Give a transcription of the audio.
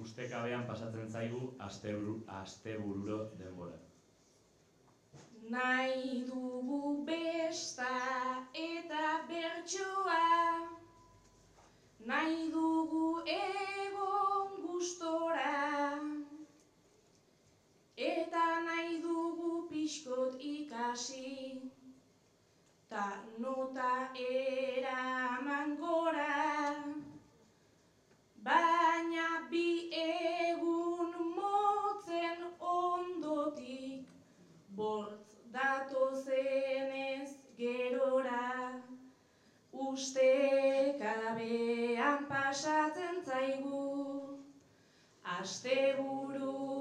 ustekabean pasatzen zaigu astebururo denbora. Nahi dugu besta eta bertsoa, nahi dugu egon gustora, eta nahi dugu pixkot ikasi, ta nota eraman gora, baina bi egun motzen ondotik, bortz datozenez gerora, ustekabean pasatzen zaigu, asteburu